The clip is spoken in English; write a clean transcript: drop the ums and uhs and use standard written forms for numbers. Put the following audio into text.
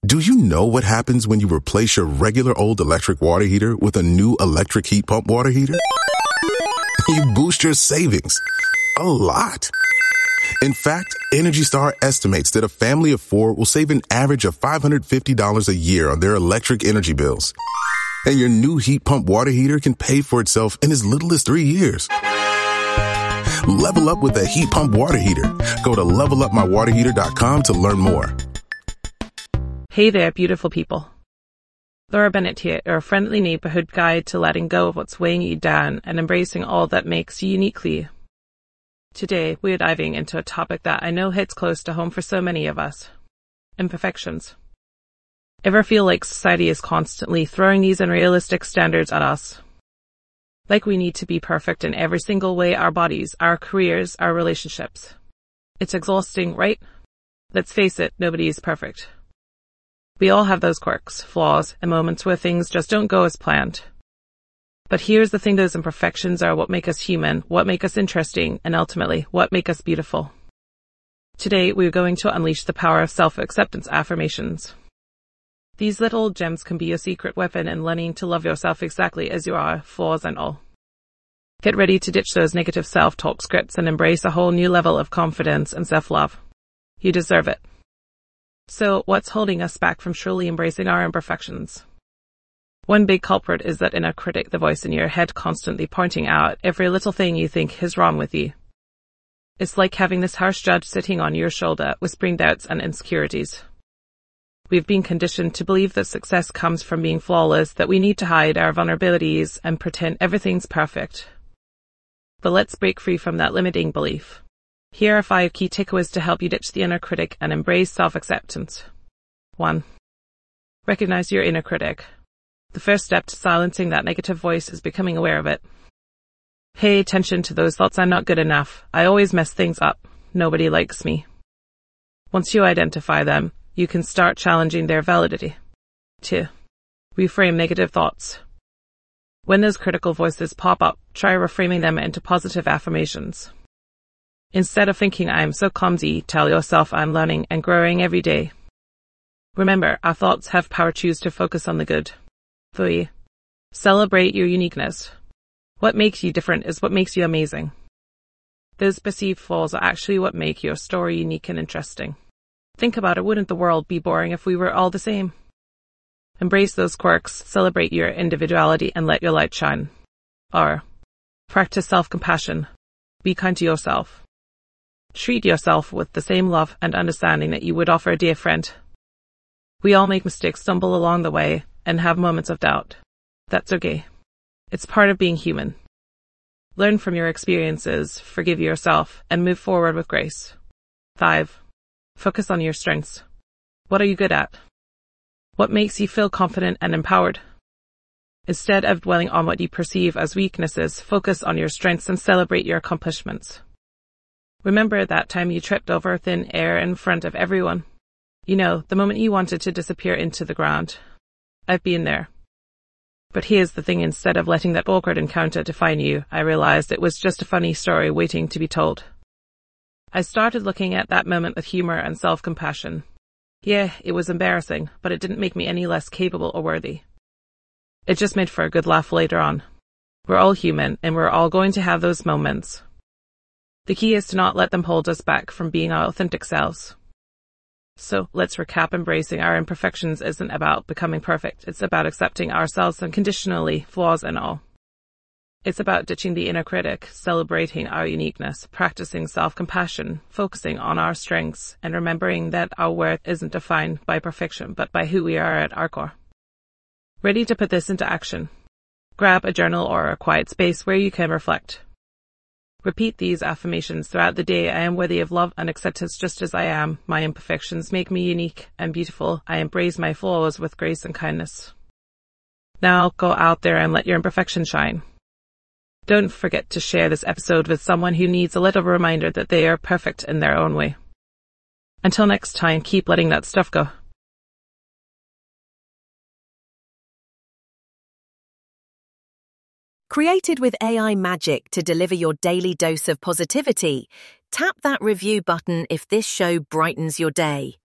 Do you know what happens when you replace your regular old electric water heater with a new electric heat pump water heater? You boost your savings a lot. In fact, Energy Star estimates that a family of 4 will save an average of $550 a year on their electric energy bills. And your new heat pump water heater can pay for itself in as little as 3 years. Level up with a heat pump water heater. Go to levelupmywaterheater.com to learn more. Hey there, beautiful people. Laura Bennett here, your friendly neighborhood guide to letting go of what's weighing you down and embracing all that makes you uniquely you. Today, we're diving into a topic that I know hits close to home for so many of us. Imperfections. Ever feel like society is constantly throwing these unrealistic standards at us? Like we need to be perfect in every single way: our bodies, our careers, our relationships. It's exhausting, right? Let's face it, nobody is perfect. We all have those quirks, flaws, and moments where things just don't go as planned. But here's the thing, those imperfections are what make us human, what make us interesting, and ultimately, what make us beautiful. Today, we're going to unleash the power of self-acceptance affirmations. These little gems can be your secret weapon in learning to love yourself exactly as you are, flaws and all. Get ready to ditch those negative self-talk scripts and embrace a whole new level of confidence and self-love. You deserve it. So, what's holding us back from truly embracing our imperfections? One big culprit is that inner critic, the voice in your head constantly pointing out every little thing you think is wrong with you. It's like having this harsh judge sitting on your shoulder, whispering doubts and insecurities. We've been conditioned to believe that success comes from being flawless, that we need to hide our vulnerabilities and pretend everything's perfect. But let's break free from that limiting belief. Here are 5 key takeaways to help you ditch the inner critic and embrace self-acceptance. 1. Recognize your inner critic. The first step to silencing that negative voice is becoming aware of it. Pay attention to those thoughts: I'm not good enough, I always mess things up, nobody likes me. Once you identify them, you can start challenging their validity. 2. Reframe negative thoughts. When those critical voices pop up, try reframing them into positive affirmations. Instead of thinking I'm so clumsy, tell yourself I'm learning and growing every day. Remember, our thoughts have power. Choose to focus on the good. 3. Celebrate your uniqueness. What makes you different is what makes you amazing. Those perceived flaws are actually what make your story unique and interesting. Think about it, wouldn't the world be boring if we were all the same? Embrace those quirks, celebrate your individuality, and let your light shine. Or, practice self-compassion. Be kind to yourself. Treat yourself with the same love and understanding that you would offer a dear friend. We all make mistakes, stumble along the way, and have moments of doubt. That's okay. It's part of being human. Learn from your experiences, forgive yourself, and move forward with grace. 5. Focus on your strengths. What are you good at? What makes you feel confident and empowered? Instead of dwelling on what you perceive as weaknesses, focus on your strengths and celebrate your accomplishments. Remember that time you tripped over thin air in front of everyone? You know, the moment you wanted to disappear into the ground. I've been there. But here's the thing, instead of letting that awkward encounter define you, I realized it was just a funny story waiting to be told. I started looking at that moment with humor and self-compassion. Yeah, it was embarrassing, but it didn't make me any less capable or worthy. It just made for a good laugh later on. We're all human, and we're all going to have those moments. The key is to not let them hold us back from being our authentic selves. So, let's recap. Embracing our imperfections isn't about becoming perfect. It's about accepting ourselves unconditionally, flaws and all. It's about ditching the inner critic, celebrating our uniqueness, practicing self-compassion, focusing on our strengths, and remembering that our worth isn't defined by perfection, but by who we are at our core. Ready to put this into action? Grab a journal or a quiet space where you can reflect. Repeat these affirmations throughout the day. I am worthy of love and acceptance just as I am. My imperfections make me unique and beautiful. I embrace my flaws with grace and kindness. Now go out there and let your imperfections shine. Don't forget to share this episode with someone who needs a little reminder that they are perfect in their own way. Until next time, keep letting that stuff go. Created with AI magic to deliver your daily dose of positivity, tap that review button if this show brightens your day.